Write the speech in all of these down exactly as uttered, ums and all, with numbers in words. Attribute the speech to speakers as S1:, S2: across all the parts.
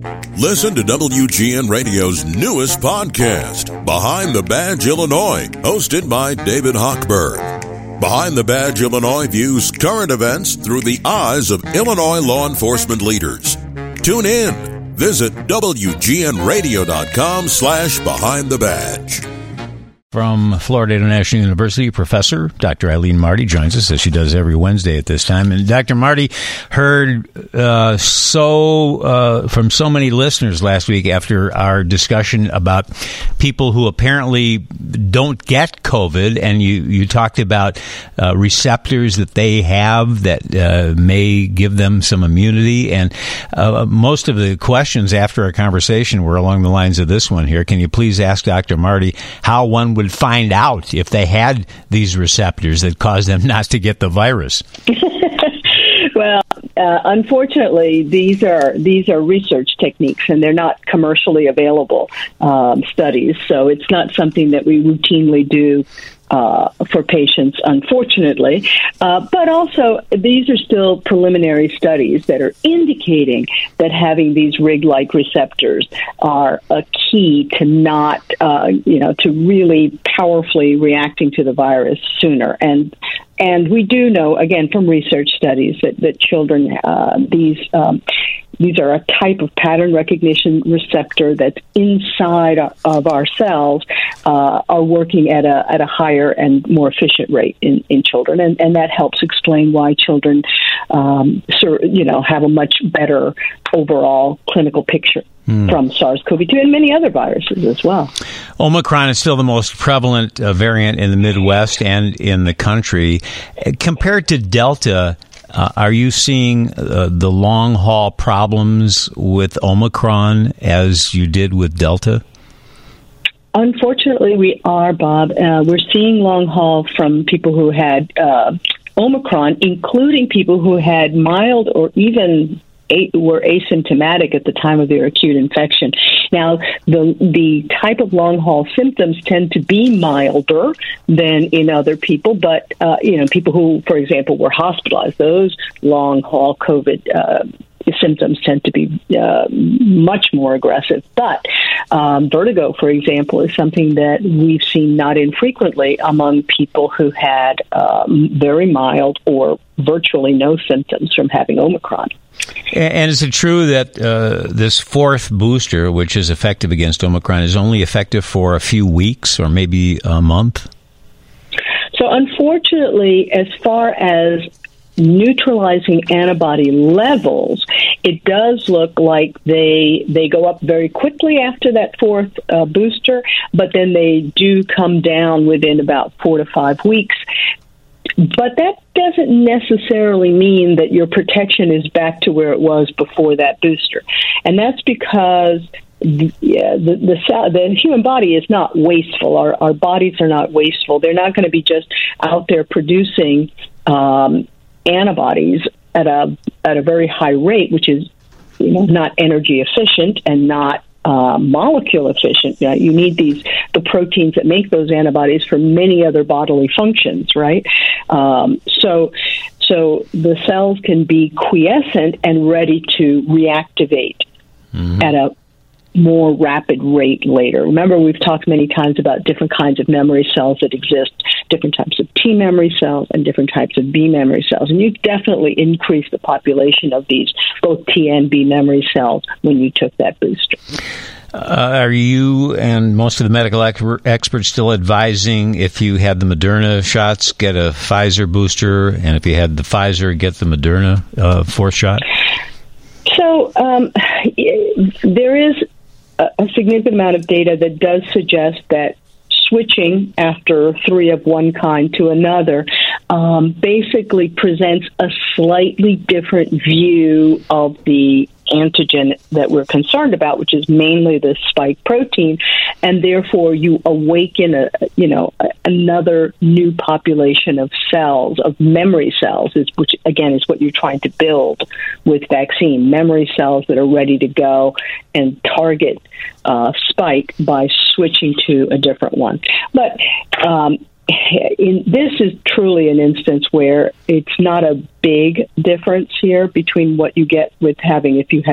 S1: Listen to W G N Radio's newest podcast, Behind the Badge Illinois, hosted by David Hochberg. Behind the Badge Illinois views current events through the eyes of Illinois law enforcement leaders. Tune in. Visit W G N radio dot com slash behind the badge.
S2: From Florida International University, Professor Doctor Eileen Marty joins us, as she does every Wednesday at this time. And Doctor Marty heard uh, so uh, from so many listeners last week after our discussion about people who apparently don't get COVID, and you, you talked about uh, receptors that they have that uh, may give them some immunity. And uh, most of the questions after our conversation were along the lines of this one here. Can you please ask Doctor Marty how one would find out if they had these receptors that cause them not to get the virus?
S3: Well, uh, unfortunately, these are these are research techniques, and they're not commercially available um, studies. So it's not something that we routinely do uh, for patients, unfortunately. Uh, but also, these are still preliminary studies that are indicating that having these R I G-like receptors are a key to not, uh, you know, to really powerfully reacting to the virus sooner. And And we do know, again, from research studies, that, that children, uh, these um, these are a type of pattern recognition receptor that's inside of our cells, uh, are working at a at a higher and more efficient rate in, in children. And, and that helps explain why children, um, so, you know, have a much better overall clinical picture Hmm. from SARS-C o V two and many other viruses as well.
S2: Omicron is still the most prevalent uh, variant in the Midwest and in the country. Uh, compared to Delta, uh, are you seeing uh, the long-haul problems with Omicron as you did with Delta?
S3: Unfortunately, we are, Bob. Uh, we're seeing long-haul from people who had uh, Omicron, including people who had mild or even were asymptomatic at the time of their acute infection. Now, the the type of long haul symptoms tend to be milder than in other people, but uh, you know, people who, for example, were hospitalized, those long haul COVID uh, symptoms tend to be uh, much more aggressive. But um, vertigo, for example, is something that we've seen not infrequently among people who had um, very mild or virtually no symptoms from having Omicron.
S2: And is it true that uh, this fourth booster, which is effective against Omicron, is only effective for a few weeks or maybe a month?
S3: So unfortunately, as far as neutralizing antibody levels, it does look like they they go up very quickly after that fourth uh, booster, but then they do come down within about four to five weeks. But that doesn't necessarily mean that your protection is back to where it was before that booster. And that's because the, yeah, the, the, the human body is not wasteful. Our, our bodies are not wasteful. They're not going to be just out there producing um, antibodies at a at a very high rate, which is, you know, not energy efficient and not Uh, molecule efficient. You know, you need these the proteins that make those antibodies for many other bodily functions, right? Um, so, so the cells can be quiescent and ready to reactivate mm-hmm. at a more rapid rate later. Remember, we've talked many times about different kinds of memory cells that exist, different types of T memory cells and different types of B memory cells. And you definitely increased the population of these, both T and B memory cells, when you took that booster.
S2: Uh, are you and most of the medical ex- experts still advising, if you had the Moderna shots, get a Pfizer booster, and if you had the Pfizer, get the Moderna uh, fourth shot?
S3: So um, there is a significant amount of data that does suggest that switching after three of one kind to another um, basically presents a slightly different view of the antigen that we're concerned about, which is mainly the spike protein, and therefore you awaken a you know a, another new population of cells, of memory cells, is which again is what you're trying to build with vaccine, memory cells that are ready to go and target uh, spike by switching to a different one. But um, in, this is truly an instance where it's not a big difference here between what you get with having, if you had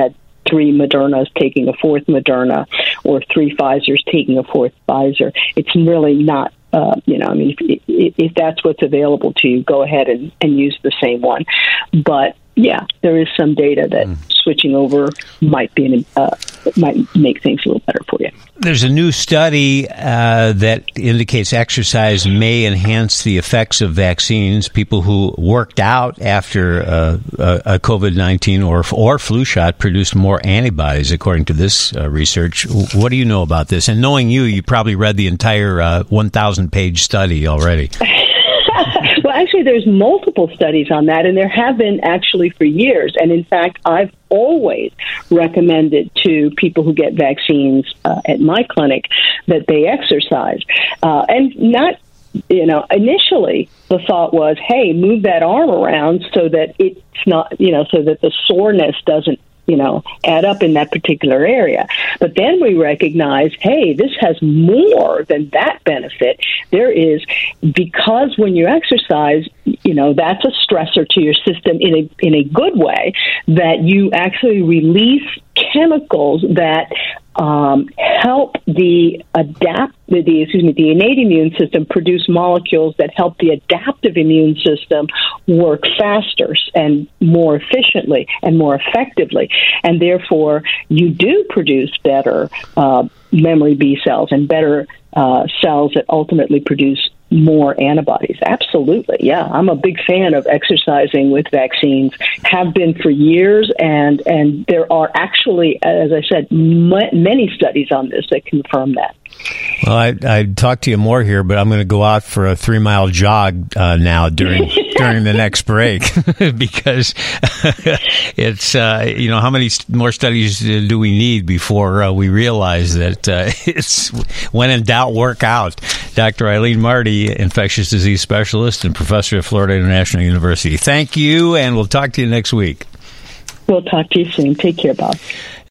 S3: three Modernas taking a fourth Moderna or three Pfizers taking a fourth Pfizer. It's really not, uh, you know, I mean, if, if, if that's what's available to you, go ahead and, and use the same one. But yeah, there is some data that mm. switching over might be an, uh, might make things a little better for you.
S2: There's a new study uh, that indicates exercise may enhance the effects of vaccines. People who worked out after uh, a COVID nineteen or or flu shot produced more antibodies, according to this uh, research. What do you know about this? And knowing you, you probably read the entire uh, one thousand page study already.
S3: Well, actually, there's multiple studies on that, and there have been actually for years. And in fact, I've always recommended to people who get vaccines uh, at my clinic that they exercise. Uh, and not, you know, initially the thought was, hey, move that arm around so that it's not, you know, so that the soreness doesn't, you know, add up in that particular area. But then we recognize, hey, this has more than that benefit. There is, because when you exercise, you know, that's a stressor to your system in a in a good way, that you actually release chemicals that um, help the adapt the excuse me the innate immune system produce molecules that help the adaptive immune system work faster and more efficiently and more effectively, and therefore you do produce better uh, memory B cells and better uh, cells that ultimately produce more antibodies. Absolutely. Yeah. I'm a big fan of exercising with vaccines, have been for years. And, and there are actually, as I said, m- many studies on this that confirm that.
S2: Well, I, I'd talk to you more here, but I'm going to go out for a three mile jog uh, now during during the next break because it's, uh, you know, how many more studies do we need before uh, we realize that uh, it's when in doubt, work out. Doctor Eileen Marty, infectious disease specialist and professor at Florida International University. Thank you, and we'll talk to you next week.
S3: We'll talk to you soon. Take care, Bob.